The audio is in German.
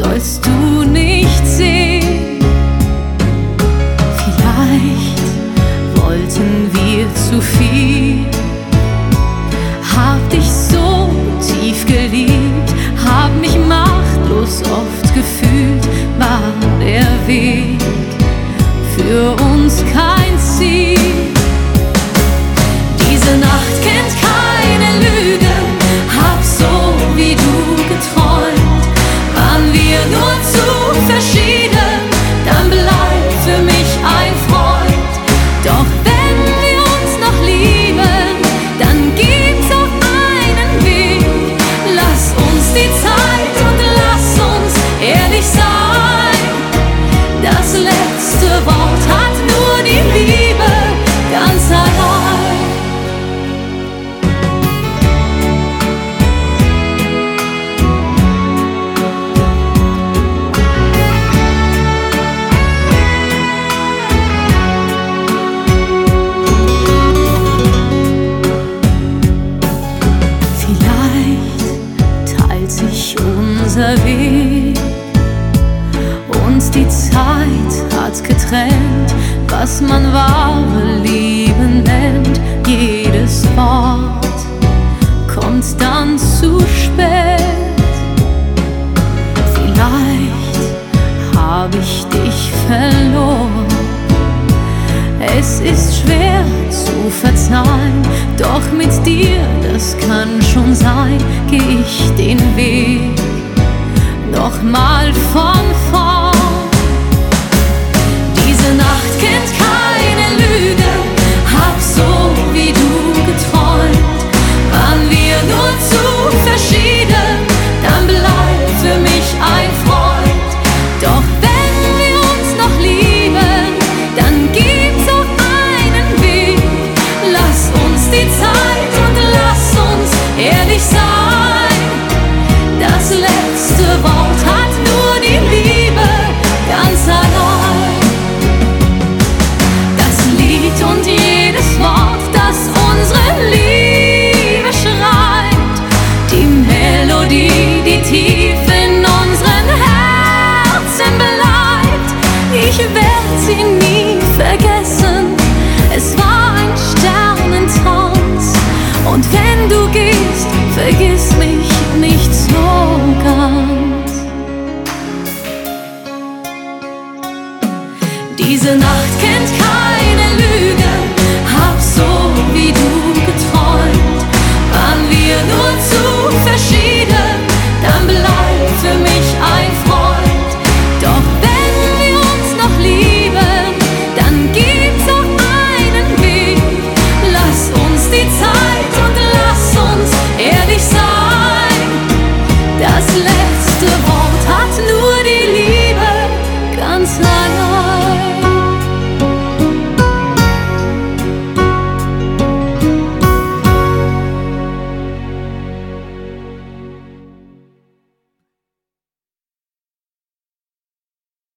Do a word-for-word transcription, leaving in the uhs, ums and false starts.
sollst du nicht sehen. Vielleicht wollten wir zu viel, hab dich so tief geliebt, hab mich machtlos oft gefühlt, war der Weg für uns kein Ziel. Diese Nacht kennt keine Lüge, hab so wie du geträumt. Waren wir nur zu verschieden, dann bleib für mich ein Freund. Doch wenn wir uns noch lieben, dann gibt's auch einen Weg. Lass uns die Zeit und lass uns ehrlich sein. Das letzte Wort hat nur die Liebe ganz allein. Unser Weg uns die Zeit hat getrennt, was man wahre Liebe nennt. Jedes Wort kommt dann zu spät. Vielleicht hab ich dich verloren. Es ist schwer zu verzeihen, doch mit dir, das kann schon sein, geh ich den Weg nochmal von vorn. Diese Nacht kennt keine Lüge, hab so wie du geträumt. Waren wir nur zu verschieden, dann bleib für mich ein Freund. Doch wenn wir uns noch lieben, dann gibt's auch einen Weg. Lass uns die Zeit und lass uns ehrlich sein. Das letzte Wort hat nur die Liebe ganz allein. Das Lied und jedes Wort, das unsere Liebe schreibt, die Melodie, die tief in unseren Herzen bleibt. Ich werd sie nie vergessen, es war ein Sternentanz. Und wenn du gehst, vergiss mich nicht so ganz. Diese Nacht